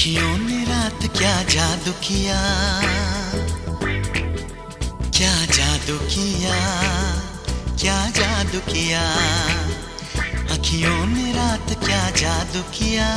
अखियों ने रात क्या जादू किया, क्या जादू किया, क्या जादू किया। अखियों ने रात क्या जादू किया,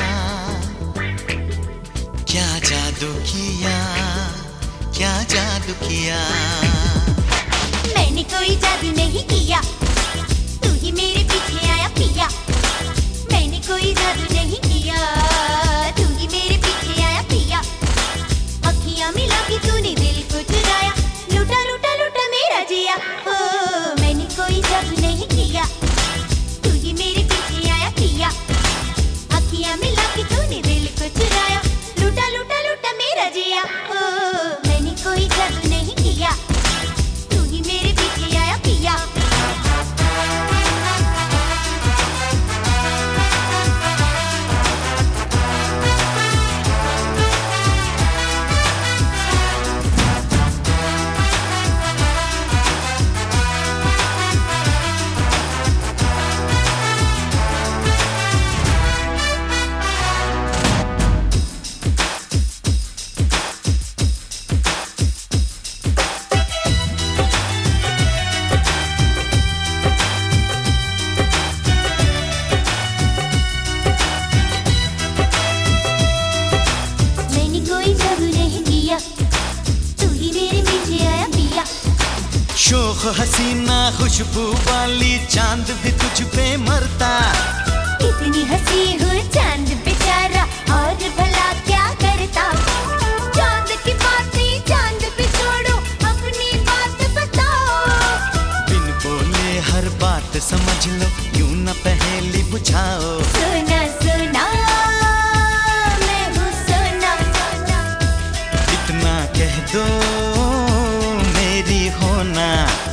क्या जादू किया, क्या जादू किया। मैंने कोई जादू नहीं किया, तू ही मेरे पीछे आया पिया। मैंने कोई जादू नहीं किया, तू ही मेरे पीछे आया पिया। अखियां मिला के तूने दिल को चुराया, लूटा लूटा लूटा मेरा जिया। ओ मैंने कोई जादू नहीं किया, तू ही मेरे पीछे आया पिया। अखियां मिला के तूने दिल को चुराया, लूटा लूटा लूटा मेरा जिया। ओ मैंने कोई जादू नहीं किया, तू ही मेरे पीछे आया पिया। शोख हसीना खुशबू वाली चांद भी तुझ पे मरता। इतनी हंसी हो चांद बेचारा, और भला क्या करता। चांद की बातें चांद पे छोड़ो, अपनी बात बताओ। बिन बोले हर बात समझ लो, क्यों न पहेली बुझाओ। सोना सोना मैं हूँ सोना, इतना कह दो मेरी होना।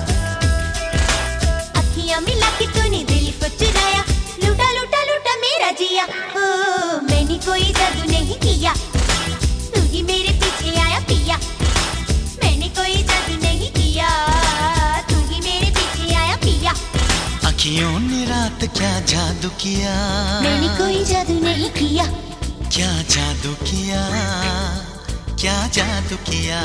अखियां मिला के तूने दिल को चुराया, लूटा लूटा लूटा मेरा जिया। ओ मैंने कोई जादू नहीं किया, तू ही मेरे पीछे आया पिया। मैंने कोई जादू नहीं किया, तू ही मेरे पीछे आया पिया। अखियों ने रात क्या जादू किया, मैंने कोई जादू नहीं किया। क्या जादू किया, क्या जादू किया।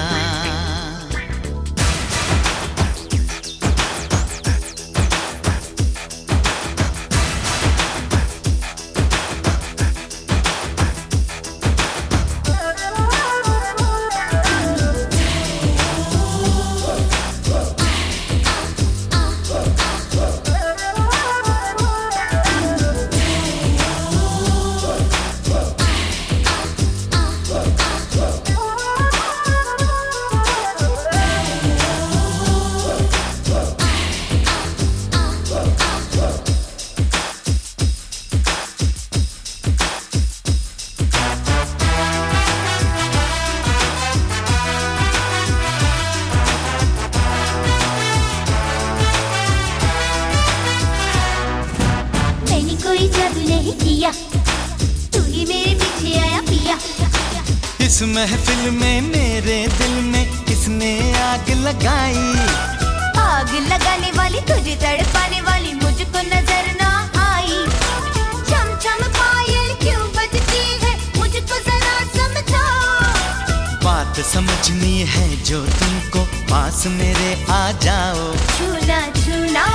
कोई जादू नहीं किया, तू ही मेरे पीछे आया पिया। इस महफिल में मेरे दिल में किसने आग लगाई। आग लगाने वाली तुझे तड़पाने वाली मुझको नजर ना आई। चम चम पायल क्यों बजती है, मुझको जरा समझाओ। बात समझनी है जो तुमको, पास मेरे आ जाओ। छूना छूना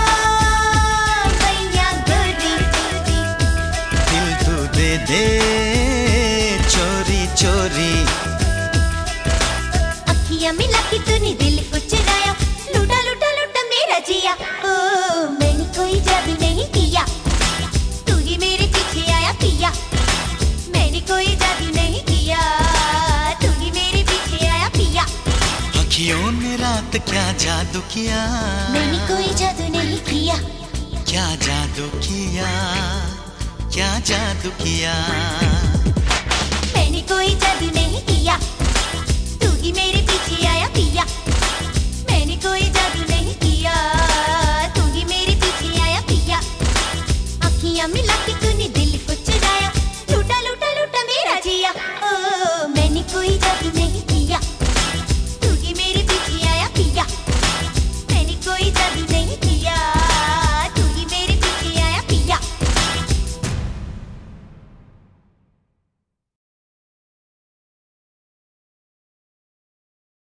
दे दे चोरी चोरी। अखियां मिला के तूने दिल को चुराया, लूटा लूटा लूटा मेरा जिया। ओ मैंने कोई जादू नहीं किया, तू ही मेरे पीछे आया पिया। मैंने कोई जादू नहीं किया, तू ही मेरे पीछे आया पिया। अखियों ने रात क्या जादू किया, मैंने कोई जादू नहीं किया। क्या जादू किया, क्या जादू किया। मैंने कोई जादू नहीं किया, तू ही मेरे पीछे आया पिया। मैंने कोई जादू नहीं किया, तू ही मेरे पीछे आया पिया। अखियां मिला के तूने